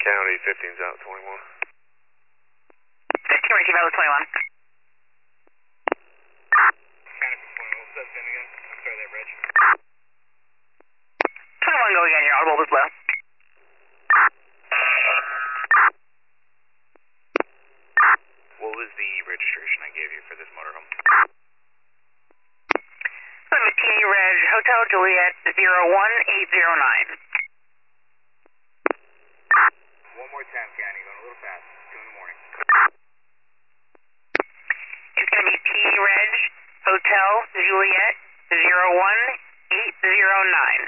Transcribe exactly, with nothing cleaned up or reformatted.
County, fifteen's out, twenty-one. fifteen, receive out with twenty-one. County for twenty-one, what's that again? I'm sorry, that Reg. twenty-one, go again, your audible was low. What was the registration I gave you for this motorhome? Limit T A Reg, Hotel Juliet zero one eight zero nine. One more time, County, going a little fast. two in the morning. It's going to be T A Reg, Hotel Juliet zero one eight zero nine.